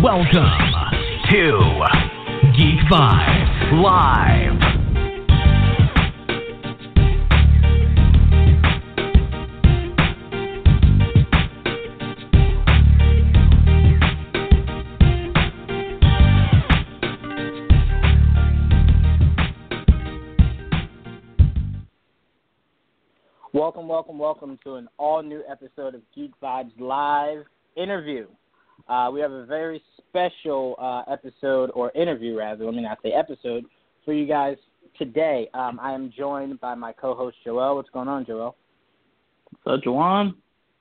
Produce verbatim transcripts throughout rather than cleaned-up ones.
Welcome to Geek Vibes Live. Welcome, welcome, welcome to an all-new episode of Geek Vibes Live interview. Uh, we have a very special uh, episode, or interview rather, let me not say episode, for you guys today. Um, I am joined by my co-host, Joel. What's going on, Joel? What's up, Juwan?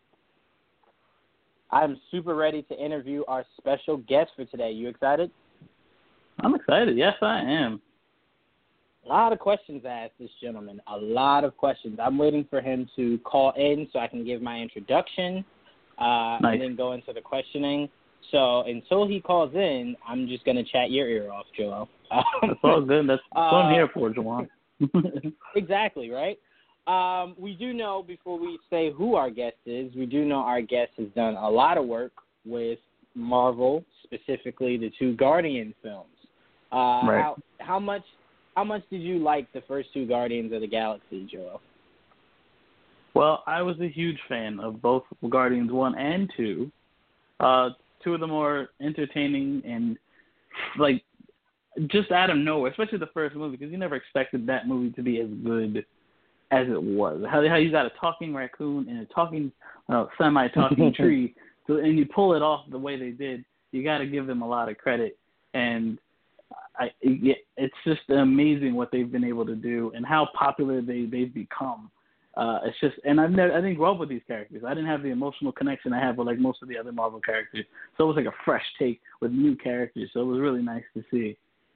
I'm super ready to interview our special guest for today. You excited? I'm excited. Yes, I am. A lot of questions I asked this gentleman. A lot of questions. I'm waiting for him to call in so I can give my introduction uh, nice. and then go into the questioning. So until he calls in, I'm just going to chat your ear off, Joel. That's all good. That's what I'm here for, Juwan. Exactly, right? Um, we do know, before we say who our guest is, we do know our guest has done a lot of work with Marvel, specifically the two Guardian films. Uh, right. How, how much... How much did you like the first two Guardians of the Galaxy, Joel? Well, I was a huge fan of both Guardians one and two. Uh, two of the more entertaining and, like, just out of nowhere, especially the first movie, because you never expected that movie to be as good as it was. How, how you got a talking raccoon and a talking, uh, semi-talking tree, so, and you pull it off the way they did, you got to give them a lot of credit. And I, it's just amazing what they've been able to do and how popular they, they've become. Uh, it's just, and I've never, I didn't grow up with these characters. I didn't have the emotional connection I have with like most of the other Marvel characters. So it was like a fresh take with new characters. So it was really nice to see.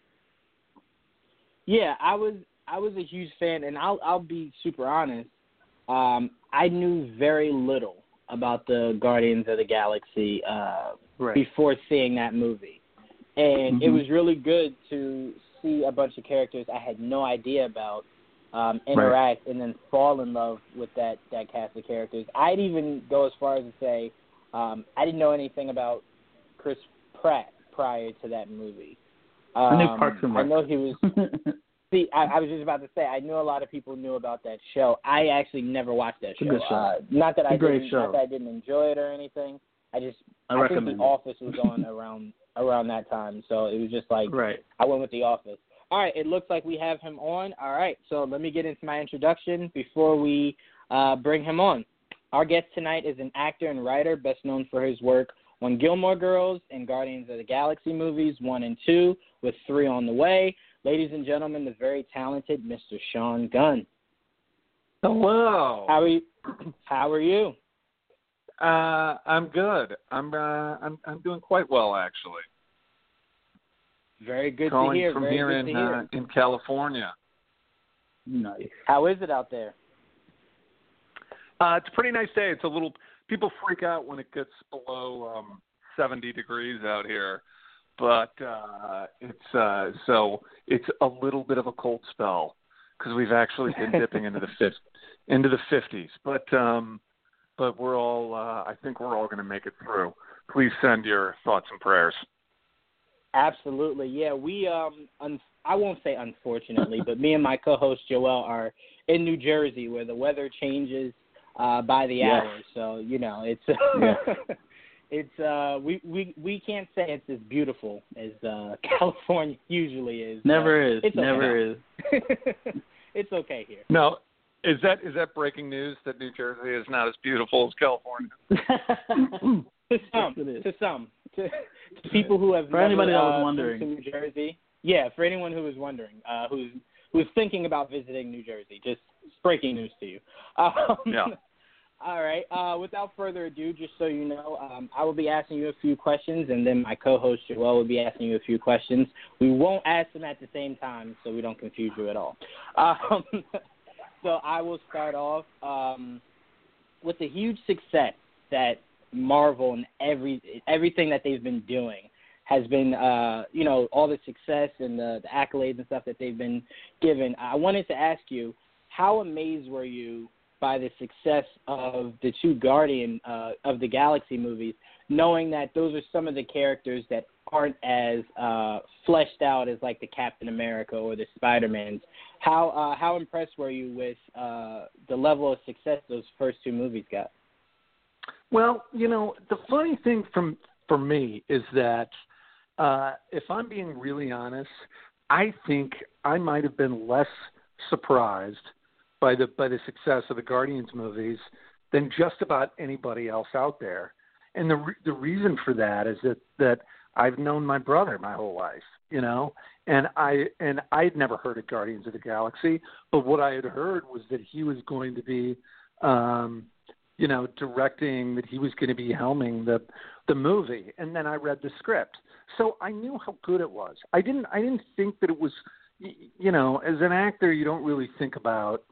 Yeah, I was, I was a huge fan, and I'll, I'll be super honest. Um, I knew very little about the Guardians of the Galaxy uh, right. before seeing that movie. And mm-hmm. it was really good to see a bunch of characters I had no idea about um, interact right. and then fall in love with that, that cast of characters. I'd even go as far as to say um, I didn't know anything about Chris Pratt prior to that movie. Um, I knew Parks and Rec. I know he was – see, I, I was just about to say, I knew a lot of people knew about that show. I actually never watched that show. It's a good show. Uh, not that I didn't, show. not that I didn't enjoy it or anything. I just I, I think The it. Office was on around – around that time, so it was just like right. I went with The Office. All right, it looks like we have him on. All right, so let me get into my introduction before we uh, bring him on. Our guest tonight is an actor and writer best known for his work on Gilmore Girls and Guardians of the Galaxy movies one and two, with three on the way. Ladies and gentlemen, the very talented Mister Sean Gunn. Hello. How are you? How are you? Uh, I'm good. I'm uh, I'm I'm doing quite well, actually. Very good Calling to hear. from Very here good in to hear. Uh, in California. Nice. How is it out there? Uh, it's a pretty nice day. It's a little. People freak out when it gets below um, seventy degrees out here, but uh, it's uh, so it's a little bit of a cold spell because we've actually been dipping into the fifth into the fifties, but. Um, But we're all, uh, I think we're all going to make it through. Please send your thoughts and prayers. Absolutely. Yeah, we, um, un- I won't say unfortunately, but me and my co-host Joel are in New Jersey where the weather changes uh, by the yes. hour. So, you know, it's, yes. it's, uh, we, we, we can't say it's as beautiful as uh, California usually is. Never is. It's okay. Never is. It's okay here. No. Is that is that breaking news that New Jersey is not as beautiful as California? to some, yes, to some, to, to people who have for never, anybody that was uh, wondering, been to New Jersey. Yeah, for anyone who is wondering, uh, who's who's thinking about visiting New Jersey, just breaking news to you. Um, yeah. All right. Uh, without further ado, just so you know, um, I will be asking you a few questions, and then my co-host Joel will be asking you a few questions. We won't ask them at the same time, so we don't confuse you at all. Um, So I will start off um, with the huge success that Marvel and every everything that they've been doing has been, uh, you know, all the success and the, the accolades and stuff that they've been given. I wanted to ask you, how amazed were you by the success of the two Guardian uh, of the Galaxy movies, knowing that those are some of the characters that aren't as uh, fleshed out as like the Captain America or the Spider-Mans. How uh, how impressed were you with uh, the level of success those first two movies got? Well, you know, the funny thing from for me is that uh, if I'm being really honest, I think I might have been less surprised by the by the success of the Guardians movies than just about anybody else out there. And the re- the reason for that is that, that I've known my brother my whole life, you know, and I and I'd never heard of Guardians of the Galaxy, but what I had heard was that he was going to be, um, you know, directing, that he was going to be helming the the movie, and then I read the script, so I knew how good it was. I didn't I didn't think that it was, you know, as an actor, you don't really think about,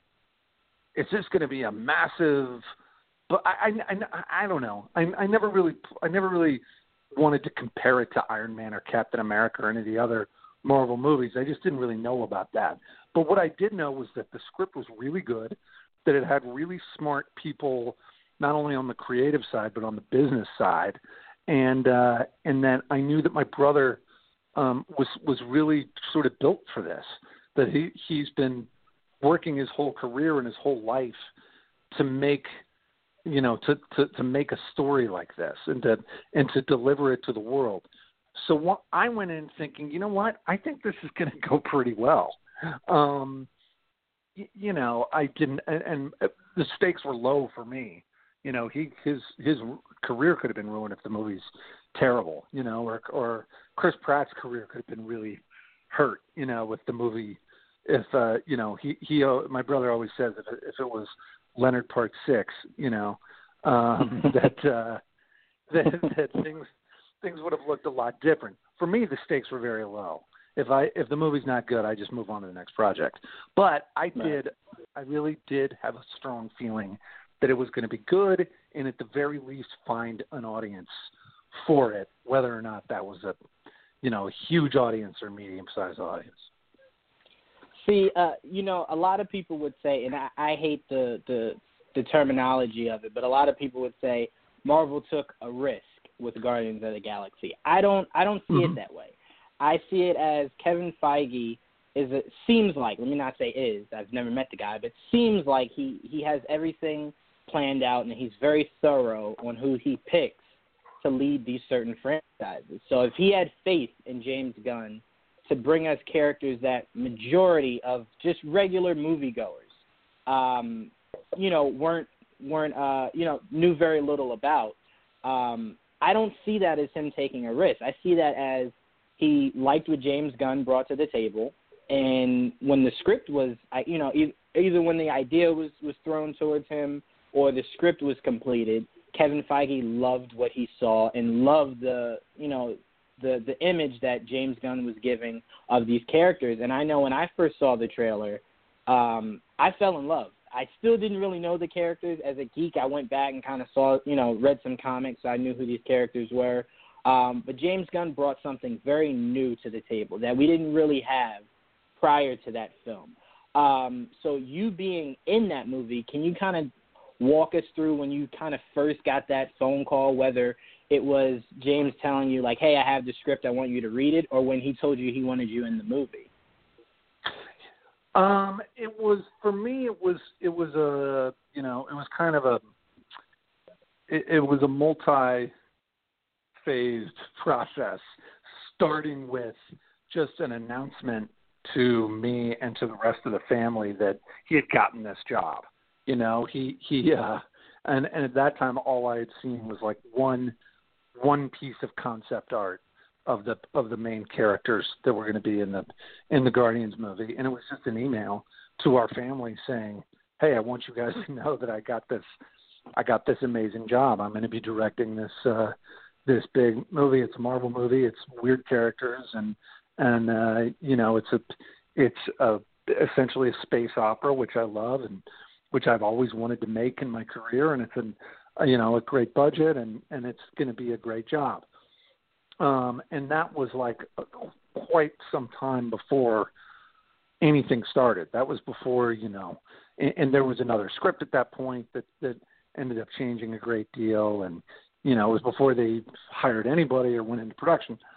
is this going to be a massive. But I, I, I, I don't know. I, I never really, I never really wanted to compare it to Iron Man or Captain America or any of the other Marvel movies. I just didn't really know about that. But what I did know was that the script was really good, that it had really smart people, not only on the creative side but on the business side, and uh, and then I knew that my brother um, was was really sort of built for this. That he he's been working his whole career and his whole life to make. you know, to, to, to make a story like this and to, and to deliver it to the world. So what, I went in thinking, you know what, I think this is going to go pretty well. Um, y- you know, I didn't, and, and the stakes were low for me. You know, he, his, his career could have been ruined if the movie's terrible, you know, or, or Chris Pratt's career could have been really hurt, you know, with the movie. If, uh, you know, he, he, uh, my brother always says that if it was Leonard Part Six, you know, um, that, uh, that that things things would have looked a lot different. For me, the stakes were very low. If I if the movie's not good, I just move on to the next project. But I did, I really did have a strong feeling that it was going to be good, and at the very least, find an audience for it, whether or not that was a, you know, a huge audience or medium-sized audience. See, uh, you know, a lot of people would say, and I, I hate the, the the terminology of it, but a lot of people would say Marvel took a risk with Guardians of the Galaxy. I don't I don't see mm-hmm. it that way. I see it as Kevin Feige is it seems like, let me not say is, I've never met the guy, but seems like he, he has everything planned out and he's very thorough on who he picks to lead these certain franchises. So if he had faith in James Gunn to bring us characters that majority of just regular moviegoers, um, you know, weren't weren't uh, you know knew very little about. Um, I don't see that as him taking a risk. I see that as he liked what James Gunn brought to the table, and when the script was, you know, either when the idea was was thrown towards him or the script was completed, Kevin Feige loved what he saw and loved the you know. the the image that James Gunn was giving of these characters. And I know when I first saw the trailer, um, I fell in love. I still didn't really know the characters. As a geek, I went back and kind of saw, you know, read some comics, so I knew who these characters were. Um, but James Gunn brought something very new to the table that we didn't really have prior to that film. Um, so you being in that movie, can you kind of walk us through when you kind of first got that phone call, whether it was James telling you, like, hey, I have the script, I want you to read it, or when he told you he wanted you in the movie? Um, it was, for me, it was, it was a, you know, it was kind of a, it, it was a multi-phased process, starting with just an announcement to me and to the rest of the family that he had gotten this job. You know, he, he, uh, and, and at that time, all I had seen was like one, one piece of concept art of the of the main characters that were going to be in the in the Guardians movie, and it was just an email to our family saying, "Hey, I want you guys to know that I got this, I got this amazing job. I'm going to be directing this uh, this big movie. It's a Marvel movie. It's weird characters, and and uh, you know, it's a it's a, essentially a space opera, which I love and which I've always wanted to make in my career, and it's an you know a great budget, and and it's going to be a great job." Um, and that was like a, quite some time before anything started. That was before, you know, and, and there was another script at that point that, that ended up changing a great deal. And, you know, it was before they hired anybody or went into production.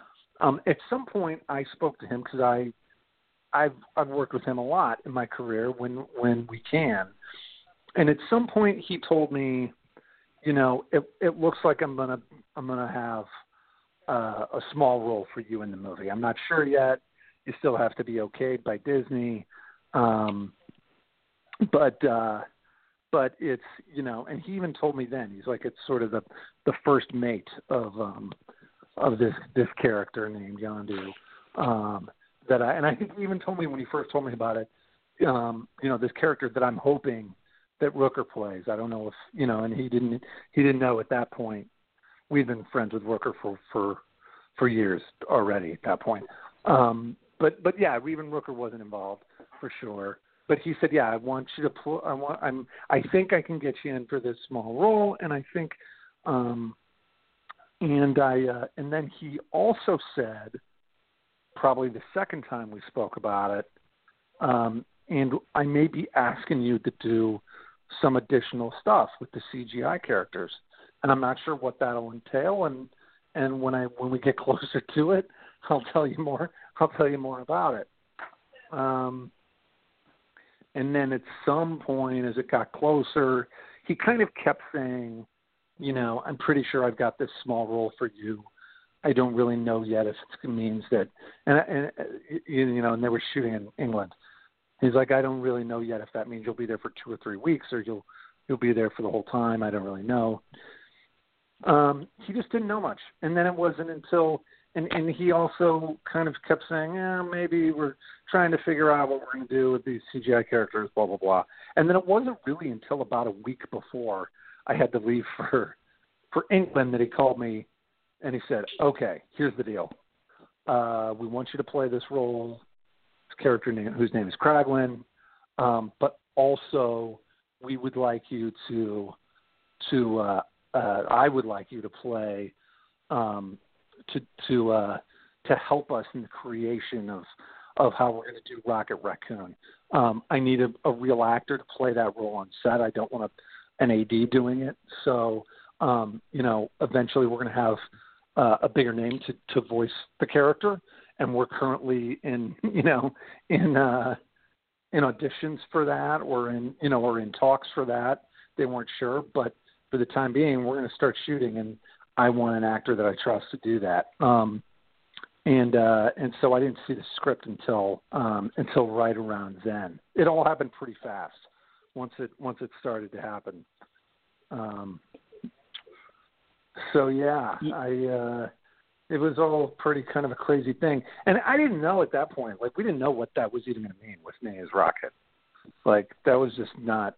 Um, at some point, I spoke to him because I, I've I've worked with him a lot in my career when when we can, and at some point he told me, you know, it it looks like I'm gonna I'm gonna have uh, a small role for you in the movie. I'm not sure yet. You still have to be okayed by Disney, um, but uh, but it's, you know, and he even told me then, he's like, it's sort of the the first mate of um, of this this character named Yondu. Um, that I and I think he even told me when he first told me about it, um, you know, this character that I'm hoping that Rooker plays. I don't know if, you know, and he didn't he didn't know at that point. We'd been friends with Rooker for for, for years already at that point. Um, but but yeah, even Rooker wasn't involved for sure. But he said, yeah, I want you to pl- I want I'm I think I can get you in for this small role, and I think um, and I uh, and then he also said, probably the second time we spoke about it, um, and I may be asking you to do some additional stuff with the C G I characters, and I'm not sure what that'll entail. And and when I when we get closer to it, I'll tell you more. I'll tell you more about it. Um, and then at some point, as it got closer, he kind of kept saying, you know, I'm pretty sure I've got this small role for you. I don't really know yet if it means that, and, and you know, and they were shooting in England. He's like, I don't really know yet if that means you'll be there for two or three weeks or you'll you'll be there for the whole time. I don't really know. Um, he just didn't know much, and then it wasn't until, and, and he also kind of kept saying, yeah, maybe we're trying to figure out what we're going to do with these C G I characters, blah blah blah. And then it wasn't really until about a week before I had to leave for for England that he called me. And he said, okay, here's the deal. Uh, we want you to play this role, this character name, whose name is Kraglin, um, but also we would like you to, to uh, uh, I would like you to play, um, to to uh, to help us in the creation of, of how we're going to do Rocket Raccoon. Um, I need a, a real actor to play that role on set. I don't want a, an A D doing it. So, um, you know, eventually we're going to have Uh, a bigger name to, to voice the character, and we're currently in, you know, in uh, in auditions for that, or in, you know, or in talks for that. They weren't sure, but for the time being, we're going to start shooting, and I want an actor that I trust to do that. Um, and uh, and so I didn't see the script until um, until right around then. It all happened pretty fast once it once it started to happen. Um, So yeah, I uh, it was all pretty kind of a crazy thing, and I didn't know at that point. Like, we didn't know what that was even going to mean with me as Rocket. Like, that was just not.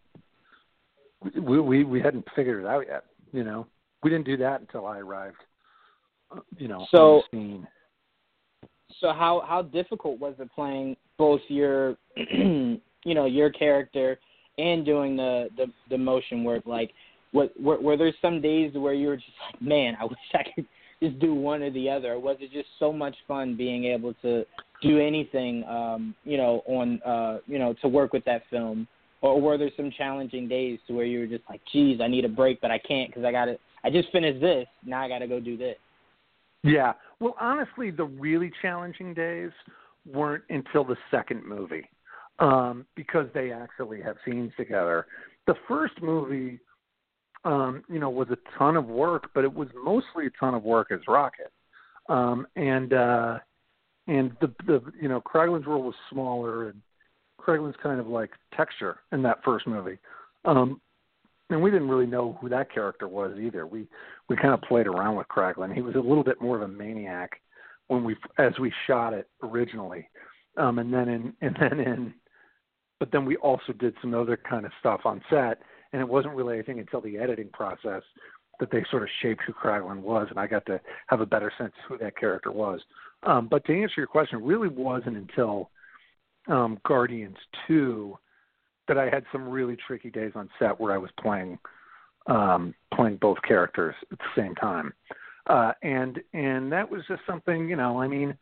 We we we hadn't figured it out yet. You know, we didn't do that until I arrived. You know, so, on the scene. So how how difficult was it playing both your you know your character and doing the the, the motion work? Like, What, were, were there some days where you were just like, man, I wish I could just do one or the other? Or was it just so much fun being able to do anything, um, you know, on, uh, you know, to work with that film? Or were there some challenging days to where you were just like, geez, I need a break, but I can't because I got to, I just finished this. Now I got to go do this. Yeah. Well, honestly, the really challenging days weren't until the second movie, um, because they actually have scenes together. The first movie, Um, you know, was a ton of work, but it was mostly a ton of work as Rocket. Um, and, uh, and the, the, you know, Kraglin's role was smaller, and Kraglin's kind of like texture in that first movie. Um, and we didn't really know who that character was either. We, we kind of played around with Kraglin. He was a little bit more of a maniac when we, as we shot it originally. Um, and then in, and then in, but then we also did some other kind of stuff on set. And it wasn't really, I think, until the editing process that they sort of shaped who Kraglin was, and I got to have a better sense of who that character was. Um, but to answer your question, it really wasn't until um, Guardians two that I had some really tricky days on set where I was playing um, playing both characters at the same time. Uh, and and that was just something, you know, I mean,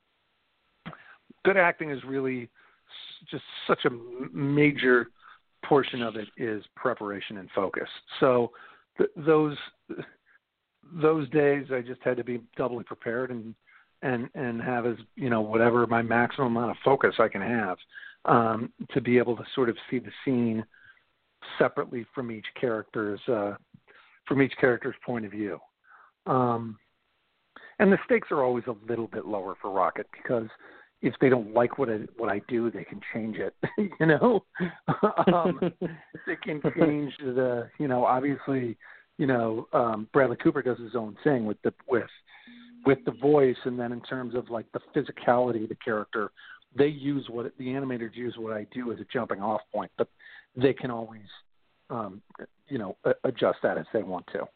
good acting is really just such a major portion of it is preparation and focus. So th- those those days I just had to be doubly prepared and and and have as you know whatever my maximum amount of focus I can have um, to be able to sort of see the scene separately from each character's uh, from each character's point of view. Um, and the stakes are always a little bit lower for Rocket because if they don't like what I, what I do, they can change it. you know, um, they can change the. You know, obviously, you know, um, Bradley Cooper does his own thing with the with with the voice, and then in terms of like the physicality of the character, they use what the animators use what I do as a jumping off point, but they can always, um, you know, adjust that as they want to.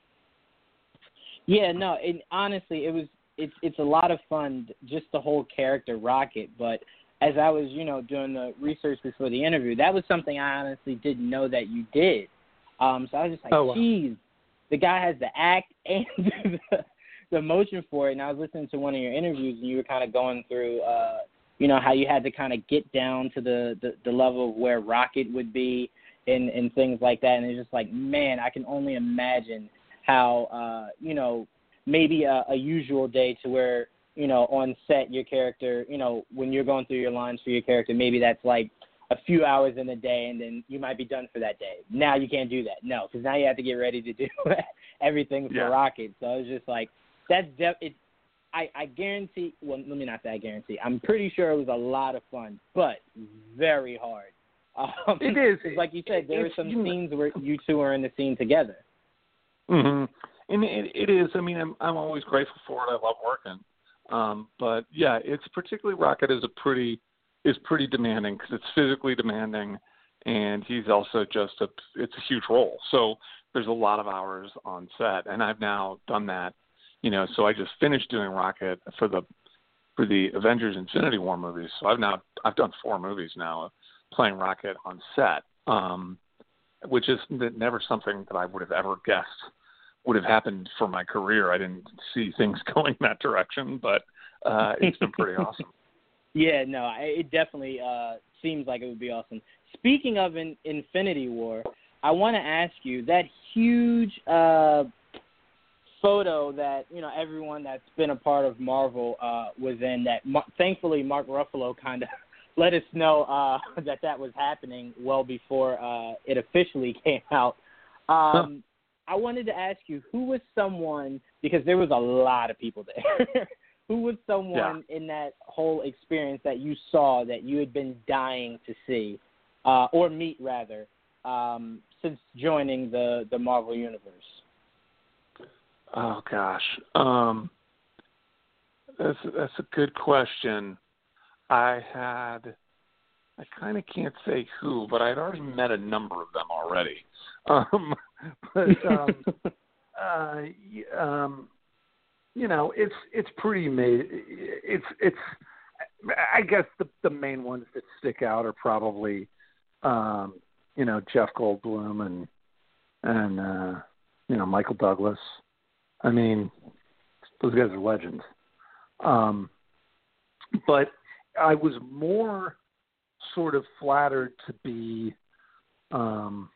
Yeah, no, and honestly, it was it's it's a lot of fun, just the whole character Rocket. But as I was, you know, doing the research before the interview, that was something I honestly didn't know that you did. Um, so I was just like, oh, wow. geez, the guy has the act and the, the motion for it. And I was listening to one of your interviews, and you were kind of going through, uh, you know, how you had to kind of get down to the, the, the level of where Rocket would be and, and things like that. And it's just like, man, I can only imagine how, uh, you know, maybe a, a usual day to where, you know, on set your character, you know, when you're going through your lines for your character, maybe that's like a few hours in a day and then you might be done for that day. Now you can't do that. No, because now you have to get ready to do everything for yeah. Rocket. So it's just like, that's def- it. I, I guarantee, well, let me not say I guarantee. I'm pretty sure it was a lot of fun, but very hard. Um, it is. Like you said, there were some scenes where you two are in the scene together. Mm-hmm. And it, it is. I mean, I'm I'm always grateful for it. I love working. Um, but yeah, it's particularly Rocket is a pretty is pretty demanding because it's physically demanding, and he's also just a it's a huge role. So there's a lot of hours on set, and I've now done that. You know, so I just finished doing Rocket for the for the Avengers Infinity War movies. So I've now I've done four movies now playing Rocket on set, um, which is never something that I would have ever guessed would have happened for my career. I didn't see things going that direction, but uh, it's been pretty awesome. Yeah, no, it definitely uh, seems like it would be awesome. Speaking of in, Infinity War, I want to ask you, that huge uh, photo that, you know, everyone that's been a part of Marvel uh, was in, that thankfully Mark Ruffalo kind of let us know uh, that that was happening well before uh, it officially came out. Um, huh. I wanted to ask you, who was someone, because there was a lot of people there, who was someone yeah. in that whole experience that you saw that you had been dying to see, uh, or meet rather, um, since joining the, the Marvel Universe? Oh, gosh. Um, that's, that's a good question. I had, I kind of can't say who, but I'd already met a number of them already. Um, but, um, uh, um, you know, it's, it's pretty amazing. It's, it's, I guess the, the main ones that stick out are probably, um, you know, Jeff Goldblum and, and, uh, you know, Michael Douglas. I mean, those guys are legends. Um, but I was more sort of flattered to be, um,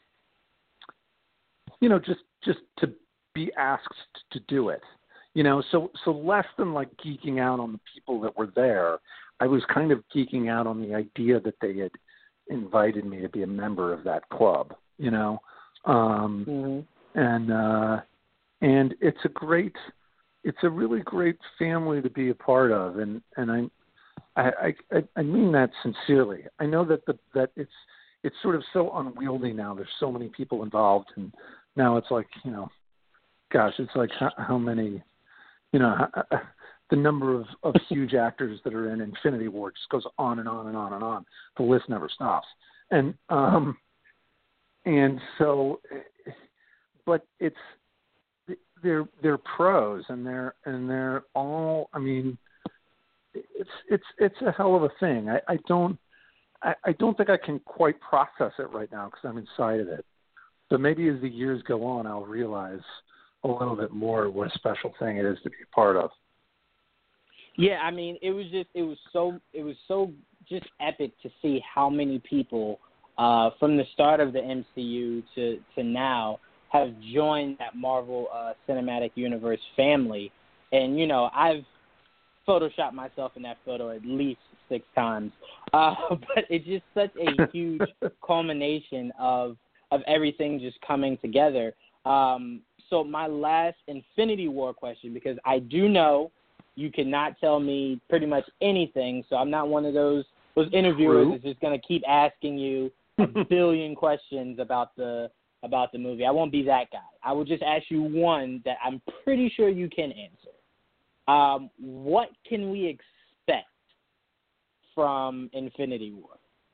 you know, just, just to be asked to do it, you know, so, so less than like geeking out on the people that were there, I was kind of geeking out on the idea that they had invited me to be a member of that club, you know? Um, mm-hmm. and, uh, and it's a great, it's a really great family to be a part of. And, and I, I, I, I mean that sincerely. I know that the, that it's, it's sort of so unwieldy now. There's so many people involved, and now it's like, you know, gosh, it's like how, how many, you know, how, the number of, of huge actors that are in Infinity War just goes on and on and on and on. The list never stops. And, um, and so, but it's, they're, they're pros, and they're, and they're all, I mean, it's, it's, it's a hell of a thing. I, I don't, I, I don't think I can quite process it right now because I'm inside of it. But maybe as the years go on, I'll realize a little bit more what a special thing it is to be a part of. Yeah, I mean, it was just, it was so, it was so just epic to see how many people uh, from the start of the M C U to, to now have joined that Marvel uh, Cinematic Universe family. And, you know, I've, photoshopped myself in that photo at least six times. Uh, but it's just such a huge culmination of of everything just coming together. Um, so my last Infinity War question, because I do know you cannot tell me pretty much anything, so I'm not one of those those interviewers True. that's just going to keep asking you a billion questions about the about the movie. I won't be that guy. I will just ask you one that I'm pretty sure you can answer. Um, what can we expect from Infinity War?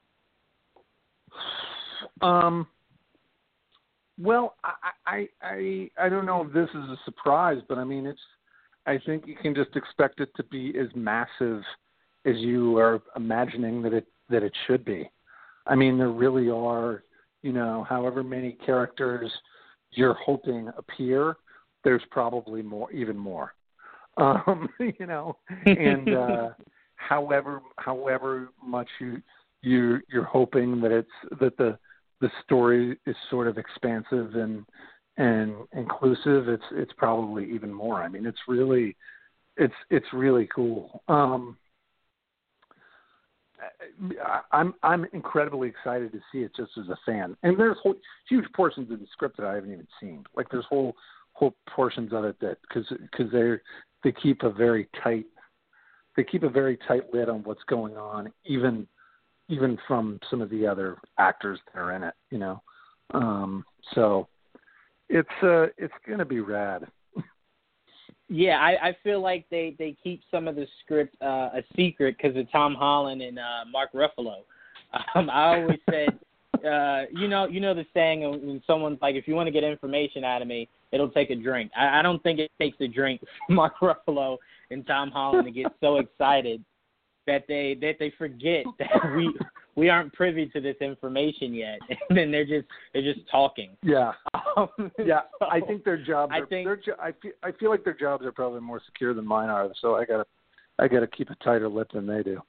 Um. Well, I, I I I don't know if this is a surprise, but I mean, it's. I think you can just expect it to be as massive as you are imagining that it that it should be. I mean, there really are, you know, however many characters you're hoping appear, there's probably more, even more. Um, you know, and uh, however however much you you you're hoping that it's that the the story is sort of expansive and and inclusive, it's it's probably even more. I mean, it's really it's it's really cool. Um, I, I'm I'm incredibly excited to see it just as a fan. And there's whole, huge portions of the script that I haven't even seen. Like there's whole whole portions of it that because because they they keep a very tight they keep a very tight lid on what's going on, even even from some of the other actors that are in it. You know, um, so. It's uh, it's gonna be rad. Yeah, I, I feel like they, they keep some of the script uh, a secret because of Tom Holland and uh, Mark Ruffalo. Um, I always said, uh, you know, you know the saying when someone's like, if you want to get information out of me, it'll take a drink. I, I don't think it takes a drink for Mark Ruffalo and Tom Holland to get so excited that they that they forget that we we aren't privy to this information yet, and then they're just they're just talking. Yeah, um, yeah. so I think their jobs. I Are, think their jo- I feel I feel like their jobs are probably more secure than mine are. So I gotta I gotta keep a tighter lip than they do.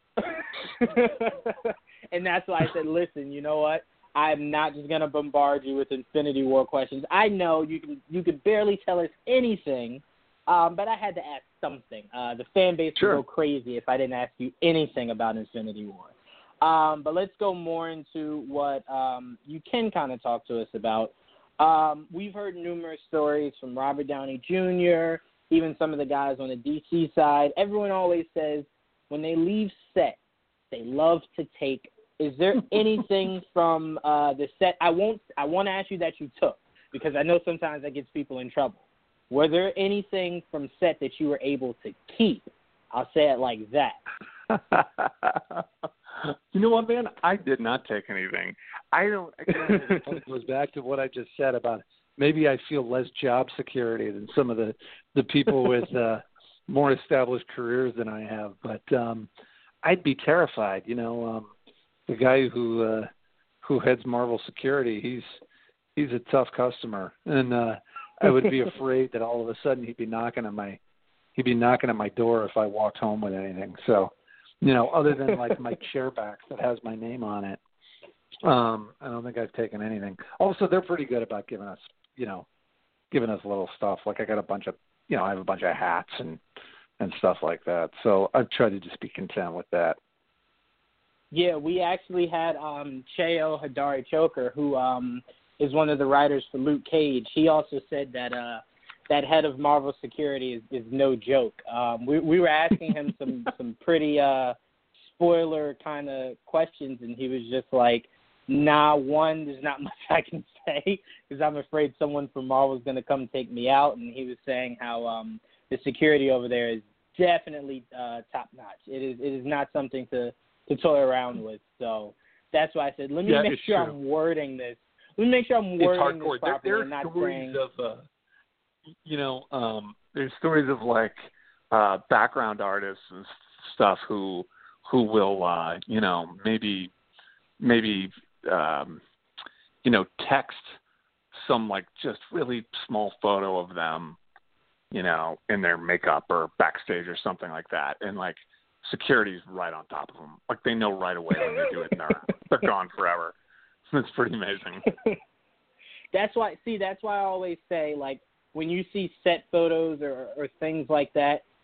And that's why I said, listen, you know what? I'm not just gonna bombard you with Infinity War questions. I know you can you could barely tell us anything. Um, but I had to ask something. Uh, the fan base Sure. would go crazy if I didn't ask you anything about Infinity War. Um, but let's go more into what um, you can kind of talk to us about. Um, we've heard numerous stories from Robert Downey Junior, even some of the guys on the D C side. Everyone always says when they leave set, they love to take. Is there anything from uh, the set? I won't. I want to ask you that you took because I know sometimes that gets people in trouble. Were there anything from set that you were able to keep? I'll say it like that. You know what, man? I did not take anything. I don't. Again, it goes back to what I just said about maybe I feel less job security than some of the the people with uh, more established careers than I have. But um, I'd be terrified. You know, um, the guy who uh, who heads Marvel Security, he's he's a tough customer, and uh, I would be afraid that all of a sudden he'd be knocking at my he'd be knocking at my door if I walked home with anything. So, you know, other than like my chair back that has my name on it, um, I don't think I've taken anything. Also, they're pretty good about giving us, you know, giving us little stuff. Like I got a bunch of, you know, I have a bunch of hats and and stuff like that. So I've tried to just be content with that. Yeah, we actually had um, Cheo Hadari Choker, who um, is one of the writers for Luke Cage. He also said that uh, that head of Marvel Security is, is no joke. Um, we, we were asking him some, some pretty uh, spoiler kind of questions, and he was just like, nah, one, there's not much I can say because I'm afraid someone from Marvel is going to come take me out. And he was saying how um, the security over there is definitely uh, top-notch. It is it is not something to, to toy around with. So that's why I said, let me Yeah, make sure true. I'm wording this. Let me make sure I'm It's wording hardcore. this properly There, and there are not stories saying... of, uh, you know, um, there's stories of like uh, background artists and stuff who who will, uh, you know, maybe maybe um, you know, text some like just really small photo of them, you know, in their makeup or backstage or something like that, and like security's right on top of them. Like they know right away when they do it, and they're they're gone forever. It's pretty amazing. That's why, see, that's why I always say, like, when you see set photos or, or things like that,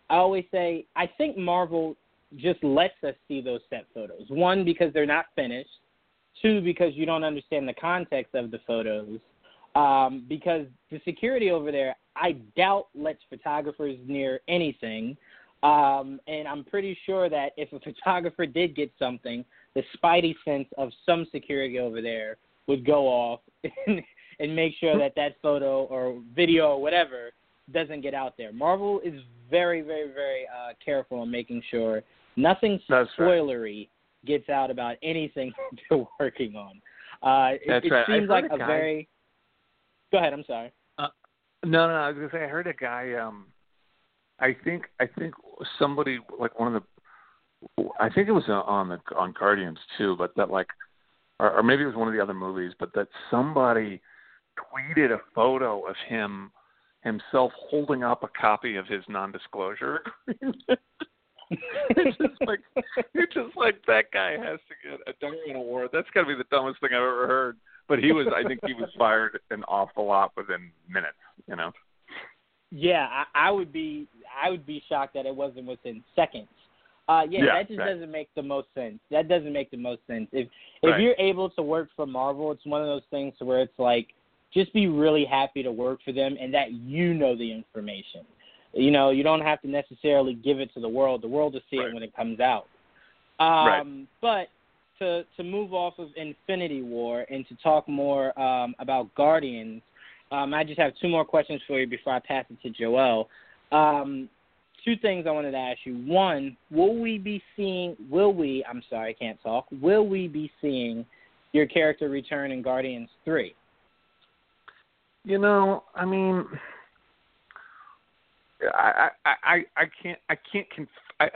I always say I think Marvel just lets us see those set photos. One, because they're not finished. Two, because you don't understand the context of the photos. Um, because the security over there, I doubt lets photographers near anything. Um, and I'm pretty sure that if a photographer did get something, the spidey sense of some security over there would go off and, and make sure that that photo or video or whatever doesn't get out there. Marvel is very, very, very uh, careful in making sure nothing That's spoilery right. gets out about anything they're working on. Uh, it, That's it right. seems like a, a guy... very. Go ahead. I'm sorry. Uh, no, no, I was gonna say I heard a guy. Um, I think I think somebody like one of the. I think it was on the on Guardians too, but that like, or, or maybe it was one of the other movies, but that somebody tweeted a photo of him himself holding up a copy of his non-disclosure agreement. It's just like you're just like that guy has to get a Darwin Award. That's got to be the dumbest thing I've ever heard. But he was, I think he was fired an awful lot within minutes. You know. Yeah, I, I would be. I would be shocked that it wasn't within seconds. Uh, yeah, yeah, that just right. doesn't make the most sense. That doesn't make the most sense. If Right. if you're able to work for Marvel, it's one of those things where it's like, just be really happy to work for them and that you know the information. You know, you don't have to necessarily give it to the world. The world will see Right. it when it comes out. Um, Right. But to to move off of Infinity War and to talk more um, about Guardians, um, I just have two more questions for you before I pass it to Joel. Um, two things I wanted to ask you. One, will we be seeing, will we, I'm sorry, I can't talk, will we be seeing your character return in Guardians three? You know, I mean, I I I, I can't I can't conf- I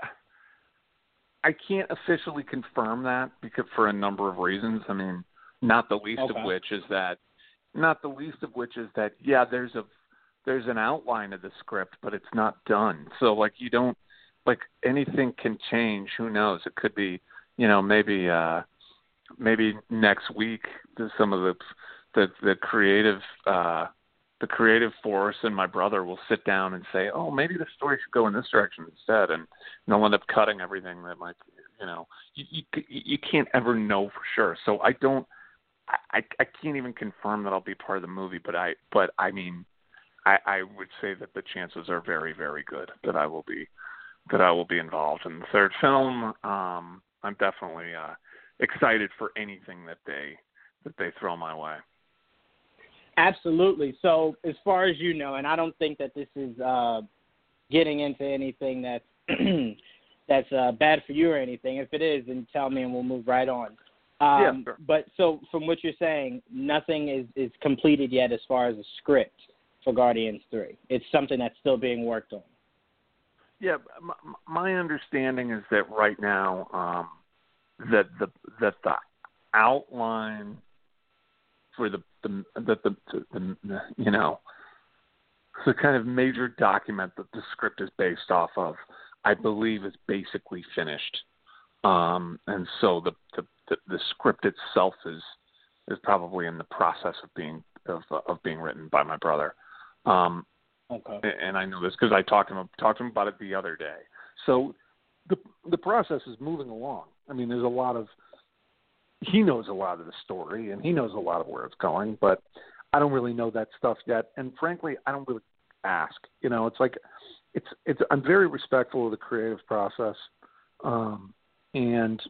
I can't officially confirm that because for a number of reasons. I mean, not the least Okay. of which is that not the least of which is that yeah, there's a there's an outline of the script, but it's not done. So like you don't like anything can change. Who knows? It could be you know maybe uh, maybe next week some of the the the creative uh, the creative force and my brother will sit down and say, oh, maybe the story should go in this direction instead, and they'll end up cutting everything that might, you know, you you, you can't ever know for sure. So I don't, I, I can't even confirm that I'll be part of the movie, but I, but I mean, I, I would say that the chances are very, very good that I will be, that I will be involved in the third film. Um, I'm definitely uh, excited for anything that they that they throw my way. Absolutely. So as far as you know, and I don't think that this is uh, getting into anything that's that's uh, bad for you or anything. If it is, then tell me and we'll move right on. Um, Yeah, sure. But so from what you're saying, nothing is, is completed yet as far as a script for Guardians three. It's something that's still being worked on. Yeah, my, my understanding is that right now um, that the that the outline for the the that the, the, the you know the kind of major document that the script is based off of, I believe, is basically finished, um, and so the, the the the script itself is is probably in the process of being of of being written by my brother. Um, Okay. And I know this because I talked to him talked to him about it the other day. so the the process is moving along. I mean, there's a lot of he knows a lot of the story and he knows a lot of where it's going, but I don't really know that stuff yet. And frankly, I don't really ask. You know, it's like it's it's I'm very respectful of the creative process, um, and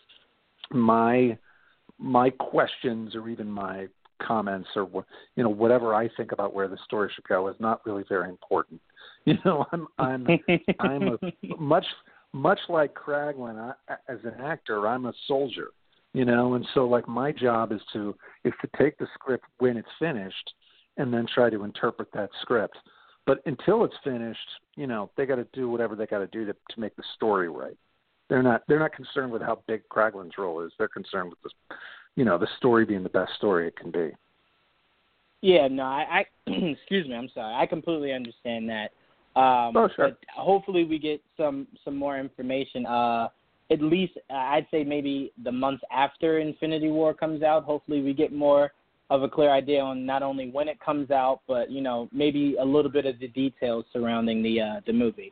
my my questions or even my comments or what you know whatever I think about where the story should go is not really very important. You know, I'm I'm I'm a much much like Kraglin, I, as an actor, I'm a soldier. You know, and so like my job is to is to take the script when it's finished and then try to interpret that script. But until it's finished, you know, they got to do whatever they got to do to to make the story right. They're not they're not concerned with how big Kraglin's role is. They're concerned with the, you know, the story being the best story it can be. Yeah, no, I, I excuse me, I'm sorry. I completely understand that. Um, Oh, sure. But hopefully we get some, some more information. Uh, at least uh, I'd say maybe the month after Infinity War comes out. Hopefully we get more of a clear idea on not only when it comes out, but you know maybe a little bit of the details surrounding the uh, the movie.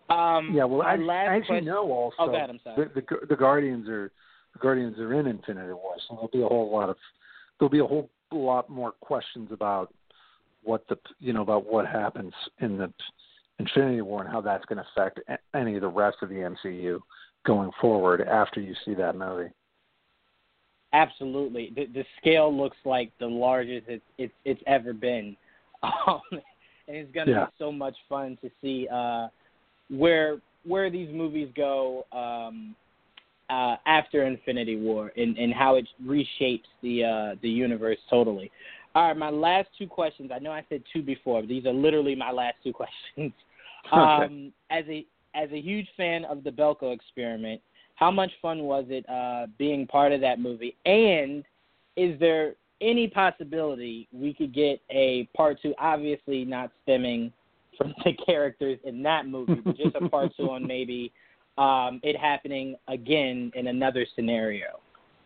Um, Yeah, well, my I, last I actually question- know also Oh, go ahead, I'm sorry. the, the the Guardians are the Guardians are in Infinity War, so there'll be a whole lot of there'll be a whole lot more questions about what the you know about what happens in the Infinity War and how that's going to affect a- any of the rest of the M C U going forward after you see that movie. Absolutely. The, the scale looks like the largest it's it's, it's ever been. Um, and it's going to Yeah. be so much fun to see uh, where where these movies go um, uh, after Infinity War and, and how it reshapes the uh, the universe totally. All right, my last two questions. I know I said two before, but these are literally my last two questions. Okay. Um, as a as a huge fan of the Belko Experiment, how much fun was it uh, being part of that movie? And is there any possibility we could get a part two, obviously not stemming from the characters in that movie, but just a part two on maybe um, it happening again in another scenario?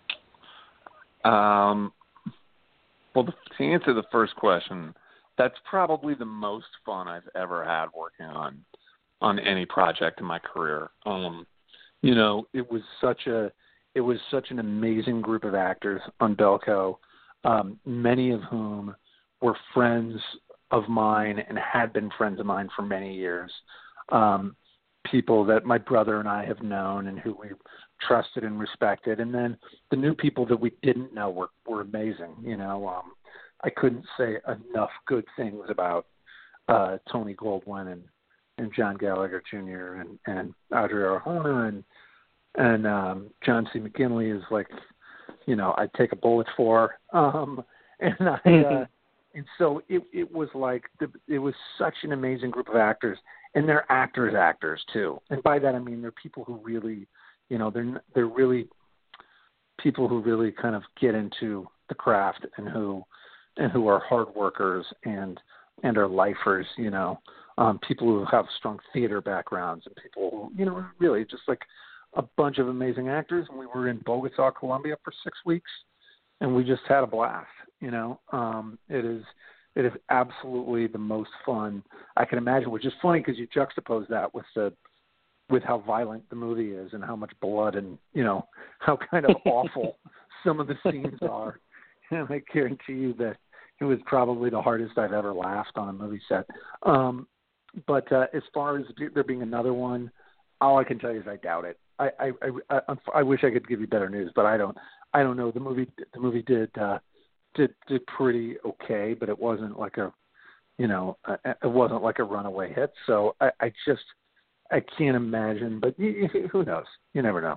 Um, well, to answer the first question, that's probably the most fun I've ever had working on on any project in my career. Um, you know, it was such a it was such an amazing group of actors on Belko, um, many of whom were friends of mine and had been friends of mine for many years. Um, people that my brother and I have known and who we trusted and respected. And then the new people that we didn't know were, were amazing. You know, um, I couldn't say enough good things about uh, Tony Goldwyn and, and John Gallagher Junior and, and Audrey Arjona and, and um, John C. McGinley is like, you know, I'd take a bullet for. Um, and I, uh, and so it, it was like, the, it was such an amazing group of actors, and they're actors, actors too. And by that, I mean, they're people who really, you know, they're, they're really people who really kind of get into the craft and who, and who are hard workers and, and are lifers, you know, um, people who have strong theater backgrounds and people who, you know, really just like a bunch of amazing actors. And we were in Bogota, Colombia for six weeks and we just had a blast, you know. Um, it is, it is absolutely the most fun I can imagine, which is funny because you juxtapose that with the, with how violent the movie is and how much blood and, you know, how kind of awful some of the scenes are. And I guarantee you that it was probably the hardest I've ever laughed on a movie set. Um, but uh, as far as there being another one, all I can tell you is I doubt it. I, I, I, I, I wish I could give you better news, but I don't. I don't know. The movie, the movie did uh, did did pretty okay, but it wasn't like a, you know, uh, it wasn't like a runaway hit. So I, I just, I can't imagine. But who knows? You never know.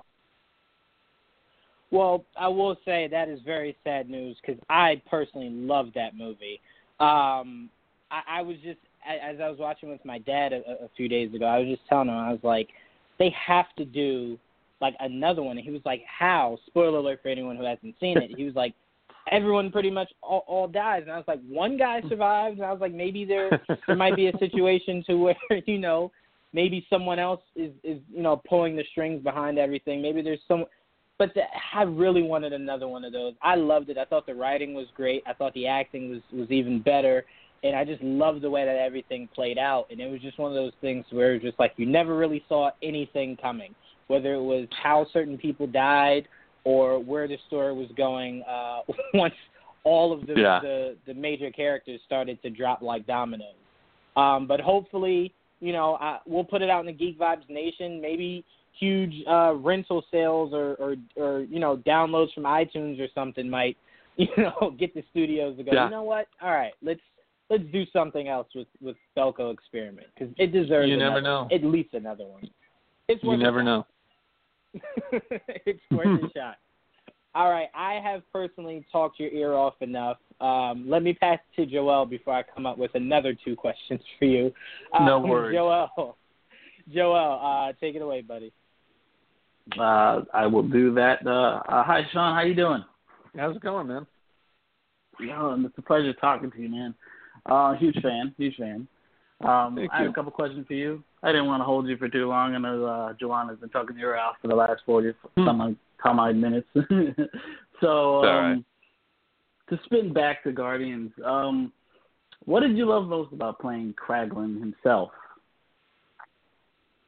Well, I will say that is very sad news because I personally love that movie. Um, I, I was just, as I was watching with my dad a, a few days ago, I was just telling him, I was like, they have to do, like, another one. And he was like, how? Spoiler alert for anyone who hasn't seen it. He was like, everyone pretty much all, all dies. And I was like, one guy survived. And I was like, maybe there there might be a situation to where, you know, maybe someone else is, is you know, pulling the strings behind everything. Maybe there's some – but the, I really wanted another one of those. I loved it. I thought the writing was great. I thought the acting was, was even better. And I just loved the way that everything played out. And it was just one of those things where it was just like you never really saw anything coming, whether it was how certain people died or where the story was going uh, once all of the, yeah. the, the major characters started to drop like dominoes. Um, but hopefully, you know, I, we'll put it out in the Geek Vibes Nation, maybe – huge uh, rental sales or, or, or, you know, downloads from iTunes or something might, you know, get the studios to go, yeah. you know what? All right, let's let's do something else with, with Belko Experiment because it deserves You never another, know. at least another one. It's you worth never a know. It's worth a shot. All right, I have personally talked your ear off enough. Um, let me pass to Joel before I come up with another two questions for you. Um, No worries. Joel, Joel, uh, take it away, buddy. Uh, I will do that. Uh, uh, hi, Sean. How you doing? How's it going, man? Oh, it's a pleasure talking to you, man. Uh, huge fan, huge fan. Um, Thank I have you. a couple questions for you. I didn't want to hold you for too long. I know uh, Joanna's been talking your ear out for the last forty some some odd minutes. so, um, right. to spin back to Guardians, um, what did you love most about playing Kraglin himself?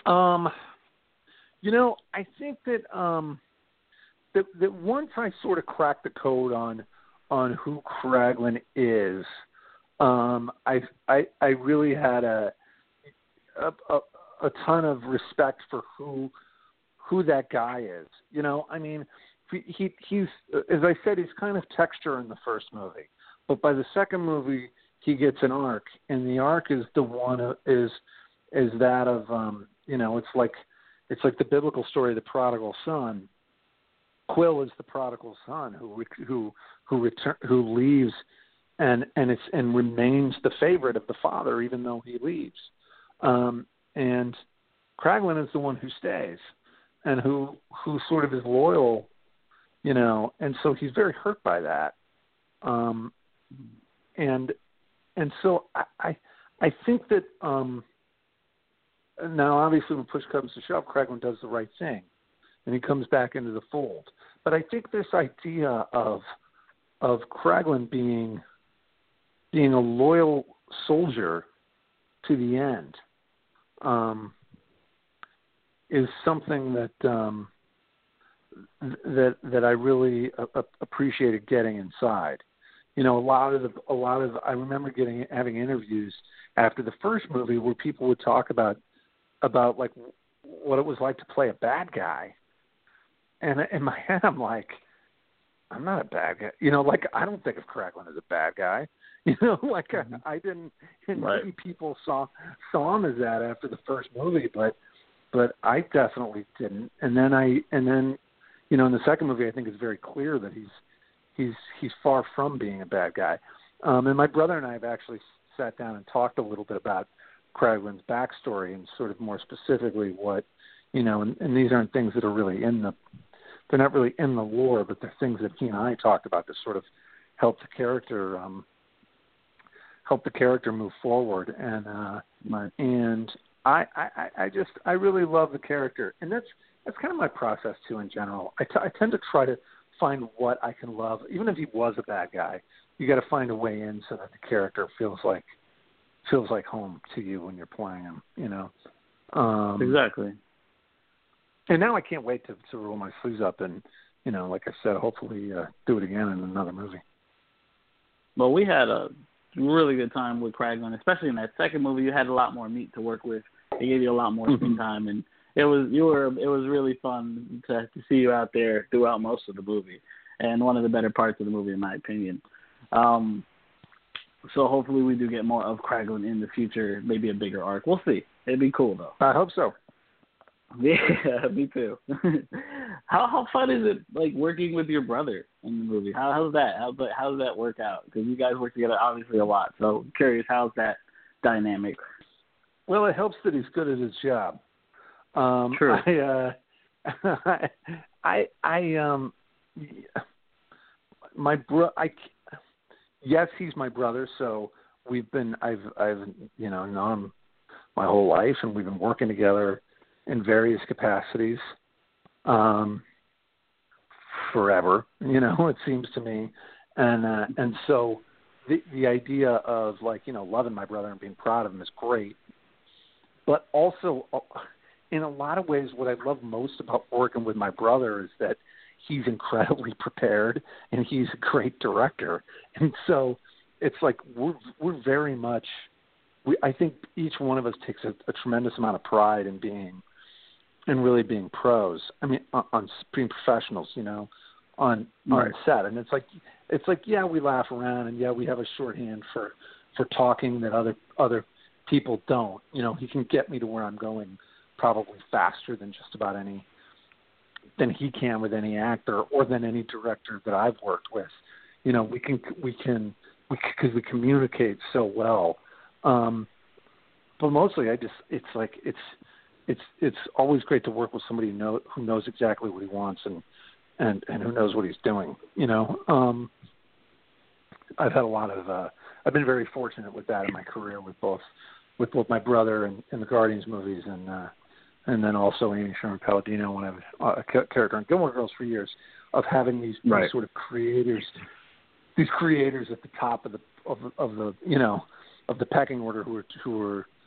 Um, you know, I think that um, that that once I sort of cracked the code on on who Kraglin is, um, I I I really had a a, a a ton of respect for who who that guy is. You know, I mean, he, he he's as I said, he's kind of texture in the first movie, but by the second movie, he gets an arc, and the arc is the one uh, is is that of um, you know, it's like it's like the biblical story of the prodigal son. Quill is the prodigal son who who who return who leaves and and it's and remains the favorite of the father even though he leaves. Um, and Kraglin is the one who stays and who who sort of is loyal, you know, and so he's very hurt by that. Um, and and so I I, I think that um, now obviously when push comes to shove, Kraglin does the right thing. And he comes back into the fold. But I think this idea of of Kraglin being being a loyal soldier to the end um, is something that um, that that I really uh, appreciated getting inside. You know, a lot of the, a lot of I remember getting having interviews after the first movie where people would talk about about like what it was like to play a bad guy. And in my head, I'm like, I'm not a bad guy. You know, like, I don't think of Kraglin as a bad guy. You know, like, mm-hmm. I, I didn't, and right. maybe people saw saw him as that after the first movie, but but I definitely didn't. And then I, and then, you know, in the second movie, I think it's very clear that he's he's he's far from being a bad guy. Um, and my brother and I have actually sat down and talked a little bit about Kraglin's backstory and sort of more specifically what, you know, and, and these aren't things that are really in the, they're not really in the lore, but they're things that he and I talked about to sort of help the character, um, help the character move forward. And, uh, my, and I, I, I just, I really love the character. And that's, that's kind of my process too in general. I, t- I tend to try to find what I can love. Even if he was a bad guy, you got to find a way in so that the character feels like, feels like home to you when you're playing him, you know? Um, exactly. And now I can't wait to, to roll my sleeves up and, you know, like I said, hopefully uh, do it again in another movie. Well, we had a really good time with Kraglin, especially in that second movie. You had a lot more meat to work with. They gave you a lot more mm-hmm. screen time, and it was you were it was really fun to to see you out there throughout most of the movie, and one of the better parts of the movie, in my opinion. Um, so hopefully we do get more of Kraglin in the future, maybe a bigger arc. We'll see. It'd be cool though. I hope so. Yeah, me too. how how fun is it like working with your brother in the movie? How how's that? How how does that work out? Because you guys work together obviously a lot. So I'm curious, how's that dynamic? Well, it helps that he's good at his job. Um, True. I, uh, I I um my bro. I yes, he's my brother. So we've been I've I've you know known him my whole life, and we've been working together in various capacities, um, forever, you know, it seems to me. And, uh, and so the, the idea of like, you know, loving my brother and being proud of him is great. But also uh, in a lot of ways, what I love most about working with my brother is that he's incredibly prepared and he's a great director. And so it's like, we're, we're very much, we, I think each one of us takes a, a tremendous amount of pride in being, and really being pros. I mean, on, on being professionals, you know, on on right. set. And it's like, it's like, yeah, we laugh around, and yeah, we have a shorthand for, for talking that other other people don't. You know, he can get me to where I'm going probably faster than just about any than he can with any actor or than any director that I've worked with. You know, we can we can we because we communicate so well. Um, but mostly, I just it's like it's. It's it's always great to work with somebody who, know, who knows exactly what he wants and, and, and who knows what he's doing. You know, um, I've had a lot of uh, I've been very fortunate with that in my career with both with both my brother and, and the Guardians movies and uh, and then also Amy Sherman Palladino when I was a character on Gilmore Girls for years of having these, right. these sort of creators these creators at the top of the of, of the you know of the pecking order who are who are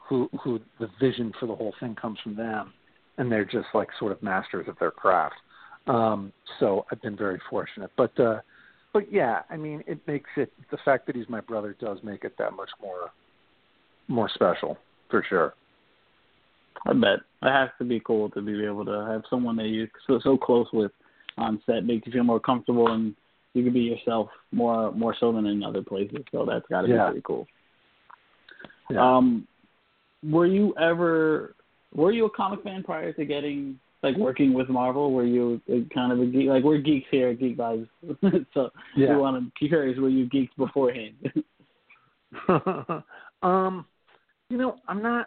who who the vision for the whole thing comes from them, and they're just like sort of masters of their craft. Um, so I've been very fortunate. But uh, but yeah, I mean, it makes it the fact that he's my brother does make it that much more more special for sure. I bet it has to be cool to be able to have someone that you're so, so close with on set, make you feel more comfortable, and you can be yourself more more so than in other places. So that's got to Yeah. be pretty cool. Yeah. Um, were you ever were you a comic fan prior to getting like working with Marvel? Were you a, kind of a geek? Like we're geeks here at Geek Vibes, so Yeah. we want to be curious. Were you geeks beforehand? um, you know, I'm not.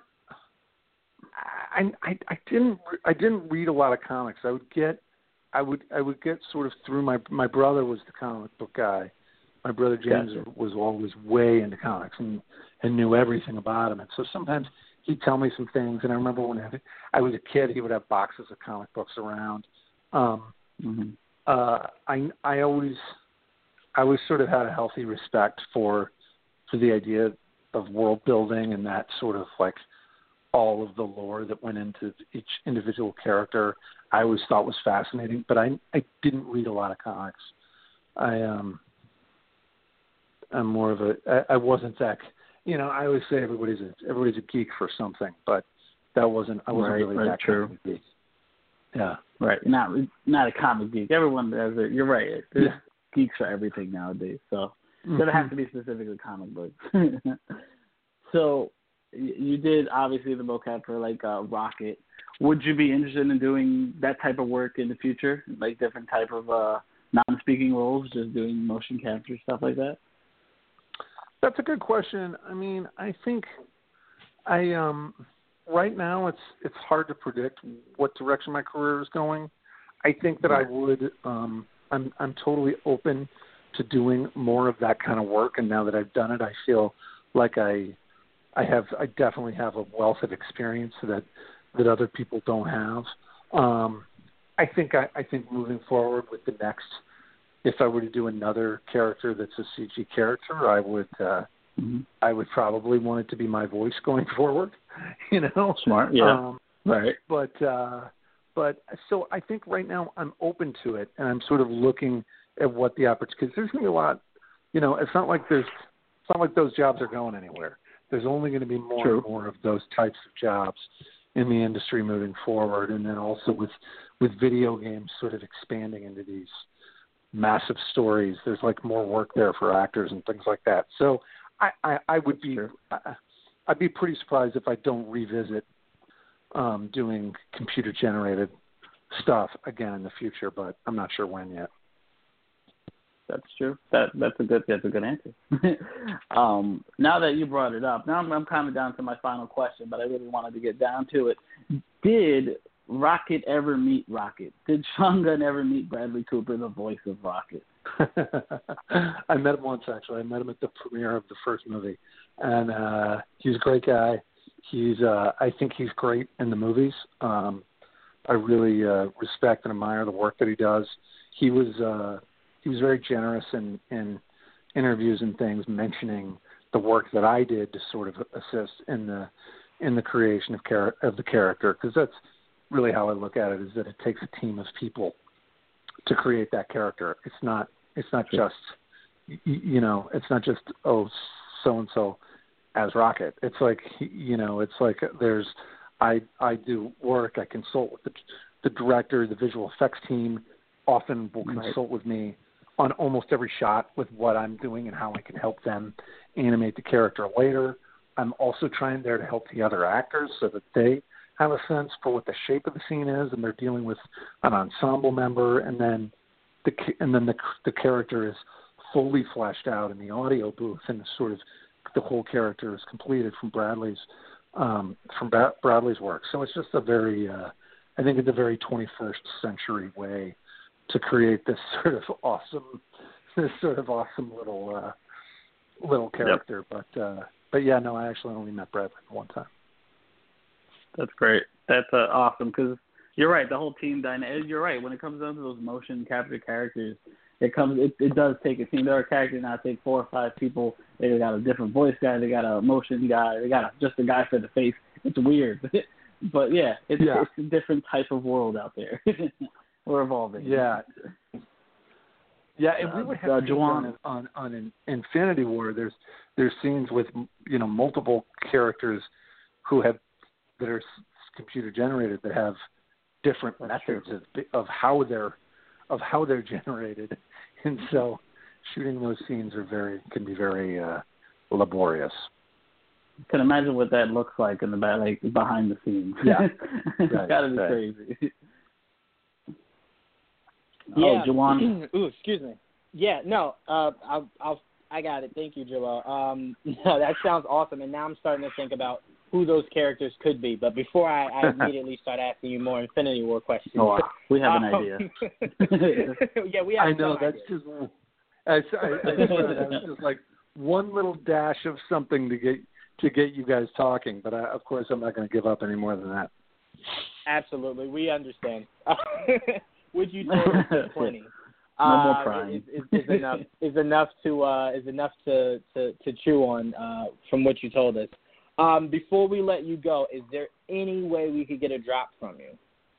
I, I I didn't I didn't read a lot of comics. I would get I would I would get sort of through my my brother was the comic book guy. My brother James Gotcha. was always way into comics and, and knew everything about them. And so sometimes he'd tell me some things. And I remember when I, I was a kid, he would have boxes of comic books around. Um, mm-hmm. uh, I I always I always sort of had a healthy respect for for the idea of world building and that sort of like all of the lore that went into each individual character. I always thought was fascinating, but I I didn't read a lot of comics. I um I'm more of a I, I wasn't that you know I always say everybody's a everybody's a geek for something, but that wasn't I wasn't Right, really right, that true. kind of geek. Yeah, Right, not not a comic geek. Everyone has it. You're right. There's yeah. geeks for everything nowadays. So Mm-hmm. doesn't have to be specifically comic books. So y- you did obviously the mocap for like uh, Rocket. Would you be interested in doing that type of work in the future, like different type of uh, non-speaking roles, just doing motion capture stuff like that? That's a good question. I mean, I think I um right now it's it's hard to predict what direction my career is going. I think that I would um I'm I'm totally open to doing more of that kind of work, and now that I've done it I feel like I I have I definitely have a wealth of experience that that other people don't have. Um I think I, I think moving forward with the next if I were to do another character that's a C G character, I would uh, mm-hmm. I would probably want it to be my voice going forward. You know, Smart, yeah, um, right. But uh, but so I think right now I'm open to it, and I'm sort of looking at what the opportunity. Because there's going to be a lot. You know, it's not like there's it's not like those jobs are going anywhere. There's only going to be more True. and more of those types of jobs in the industry moving forward, and then also with with video games sort of expanding into these massive stories. There's like more work there for actors and things like that. So I, I, I would be, Sure. I, I'd be pretty surprised if I don't revisit um, doing computer generated stuff again in the future, but I'm not sure when yet. That's true. That that's a good that's a good answer. um, now that you brought it up, now I'm, I'm kind of down to my final question, but I really wanted to get down to it. Did Rocket ever meet Rocket? Did Sean Gunn ever meet Bradley Cooper, the voice of Rocket? I met him once, actually. I met him at the premiere of the first movie, and uh, he's a great guy. He's, uh, I think he's great in the movies. Um, I really uh, respect and admire the work that he does. He was, uh, he was very generous in, in interviews and things, mentioning the work that I did to sort of assist in the in the creation of char- of the character, because that's really how I look at it, is that it takes a team of people to create that character. It's not it's not Sure. just you know it's not just oh so and so as Rocket. It's like you know it's like there's I I do work. I consult with the the director, the visual effects team. Often will Right. consult with me on almost every shot with what I'm doing and how I can help them animate the character later. I'm also trying there to help the other actors so that they have a sense for what the shape of the scene is, and they're dealing with an ensemble member, and then the and then the the character is fully fleshed out in the audio booth, and the sort of the whole character is completed from Bradley's um, from ba- Bradley's work. So it's just a very, uh, I think it's a very twenty-first century way to create this sort of awesome, this sort of awesome little uh, little character. Yep. But uh, but yeah, no, I actually only met Bradley one time. That's great. That's uh, awesome, because you're right. The whole team dynamic. You're right. When it comes down to those motion capture characters, it comes. It, it does take a team. There are characters now take four or five people. They got a different voice guy. They got a motion guy. They got a, just a guy for the face. It's weird, but yeah, it's, yeah. it's a different type of world out there. We're evolving. Yeah. Yeah, and we would have uh, to on, on on Infinity War. There's there's scenes with you know multiple characters who have that are computer generated that have different methods of, of how they're of how they're generated, and so shooting those scenes are very can be very uh, laborious. You can imagine what that looks like in the back, like behind the scenes. Yeah, it's right, got to be right. crazy. Yeah. Oh, Juwan. Ooh, excuse me. Yeah, no, uh, I'll, I'll, I got it. Thank you, Joel. Um, no, that sounds awesome. And now I'm starting to think about who those characters could be. But before I, I immediately start asking you more Infinity War questions. Oh, we have an um, idea. yeah, we have. I know some that's idea. just. I, I, I swear that was just like one little dash of something to get to get you guys talking. But I, of course, I'm not going to give up any more than that. Absolutely, we understand. Would you told us is plenty? No uh, more crying. Is, is, is enough is enough to uh, is enough to, to, to chew on uh, from what you told us. Um, before we let you go, is there any way we could get a drop from you?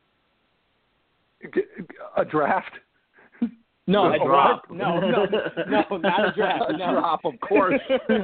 A draft? No, a a drop. No, no, no, not a draft. A No. drop, of course.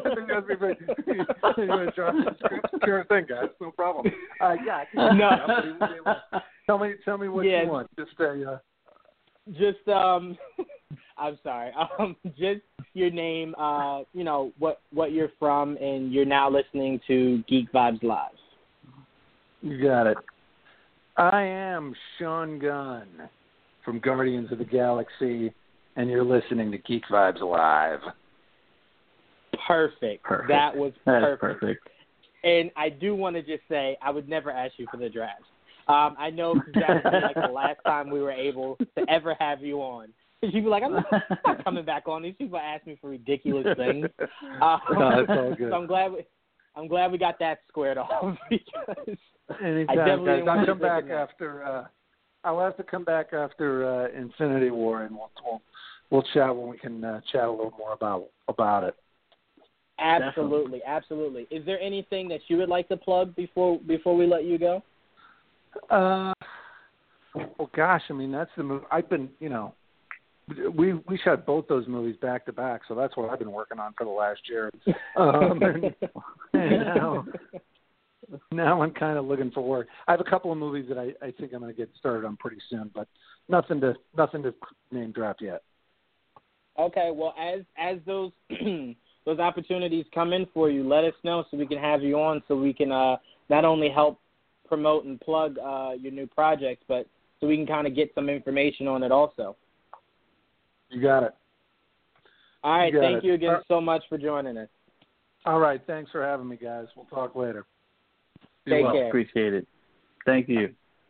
Sure thing, guys. No problem. Uh, yeah. No. Tell me, tell me what Yeah. you want. Just a. Uh... Just um, I'm sorry. Um, just your name. Uh, you know what what you're from, and you're now listening to Geek Vibes Live. You got it. I am Sean Gunn from Guardians of the Galaxy, and you're listening to Geek Vibes Live. Perfect. Perfect. That was That is perfect. perfect. And I do want to just say, I would never ask you for the draft. Um, I know that would be like the last time we were able to ever have you on. You'd be like, I'm not, I'm not coming back on. These people ask me for ridiculous things. Um, No, it's all good. So I'm glad we, I'm glad we got that squared off because Anytime, I definitely guys. didn't I'll want come to take back it now. after. Uh, I'll have to come back after uh, Infinity War, and we'll we'll, we'll chat when we can uh, chat a little more about about it. Absolutely, absolutely. Is there anything that you would like to plug before before we let you go? Uh, well, gosh, I mean that's the movie. I've been, you know, we we shot both those movies back to back, so that's what I've been working on for the last year. Um, and, and now, now I'm kind of looking for work. I have a couple of movies that I, I think I'm going to get started on pretty soon, but nothing to nothing to name drop yet. Okay, well, as as those those opportunities come in for you, let us know so we can have you on, so we can uh, not only help promote and plug uh, your new projects, but so we can kind of get some information on it also. You got it. All right, You got thank it. you again Uh, so much for joining us. All right, thanks for having me, guys. We'll talk later. Be Take well. care. Appreciate it. Thank you.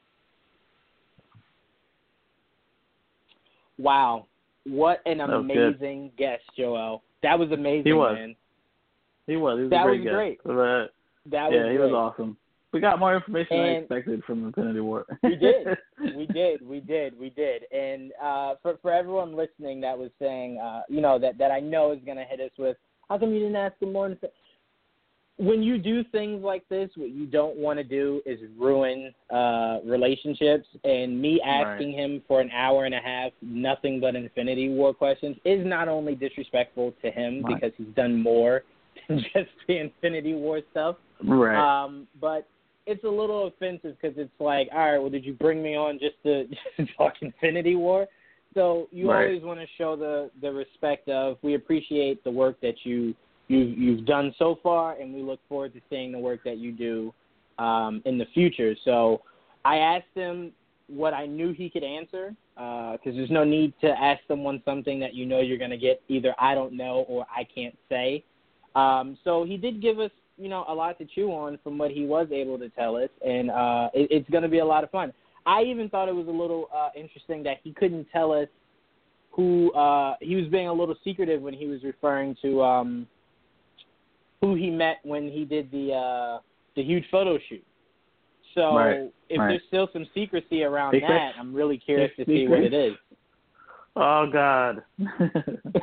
Wow, what an That was good. amazing guest, Joel. That was amazing, He was. man. He was. He was That a great was guest. great. But, That yeah, was he great. was awesome. We got more information than I And- expected from Infinity War. We did. We did. We did. We did. And uh, for for everyone listening that was saying, uh, you know, that, that I know is going to hit us with, how come you didn't ask him more? When you do things like this, what you don't want to do is ruin uh, relationships. And me asking Right. him for an hour and a half, nothing but Infinity War questions, is not only disrespectful to him Right. because he's done more than just the Infinity War stuff, Right. um, but it's a little offensive because it's like, all right, well, did you bring me on just to, just to talk Infinity War? So you Right. always want to show the, the respect of, we appreciate the work that you, you, you've done so far, and we look forward to seeing the work that you do um, in the future. So I asked him what I knew he could answer, because uh, there's no need to ask someone something that you know you're going to get either I don't know or I can't say. Um, so he did give us, you know, a lot to chew on from what he was able to tell us, and uh, it, it's going to be a lot of fun. I even thought it was a little uh, interesting that he couldn't tell us who uh, he was being a little secretive when he was referring to um, who he met when he did the uh, the huge photo shoot. So Right, if right. there's still some secrecy around Secrets? that, I'm really curious to see Secrets? what it is. Oh God. I'm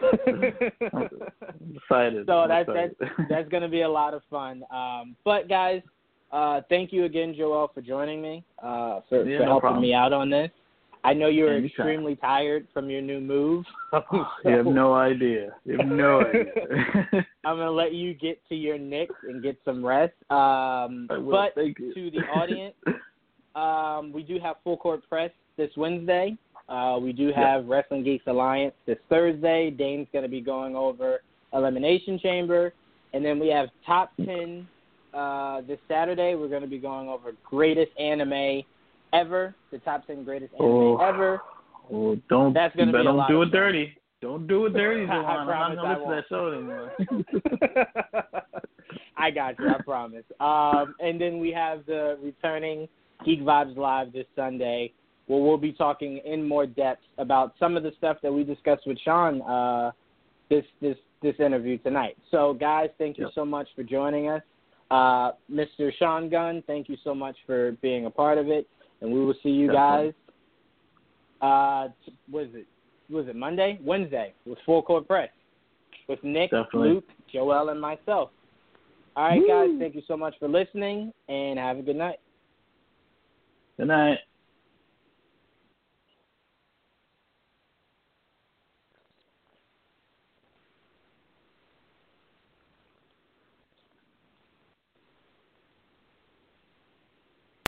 excited. So I'm that's excited. that's that's gonna be a lot of fun. Um, but guys, uh, thank you again, Joel, for joining me, uh, for, Yeah, for no helping problem. me out on this. I know you were Anytime. extremely tired from your new move. So You have no idea. You have no idea. I'm gonna let you get to your Knicks and get some rest. Um, I will. but Thank you. to the audience, um, we do have Full Court Press this Wednesday. Uh, we do have yep. Wrestling Geeks Alliance this Thursday. Dane's going to be going over Elimination Chamber. And then we have Top ten uh, this Saturday. We're going to be going over Greatest Anime Ever, the Top ten Greatest Anime oh, Ever. Oh, don't, That's gonna be a don't lot do of it fun. dirty. Don't do it dirty, I Joanne. I'm promise not I going to listen to that show anymore. I got you. I promise. Um, and then we have the returning Geek Vibes Live this Sunday, where we'll be talking in more depth about some of the stuff that we discussed with Sean uh, this this this interview tonight. So, guys, thank you yep. so much for joining us. Uh, Mister Sean Gunn, thank you so much for being a part of it, and we will see you Definitely. guys. Uh, what is it? Was it Monday? Wednesday with Full Court Press with Nick, Definitely. Luke, Joel, and myself. All right, Woo. guys, thank you so much for listening, and have a good night. Good night.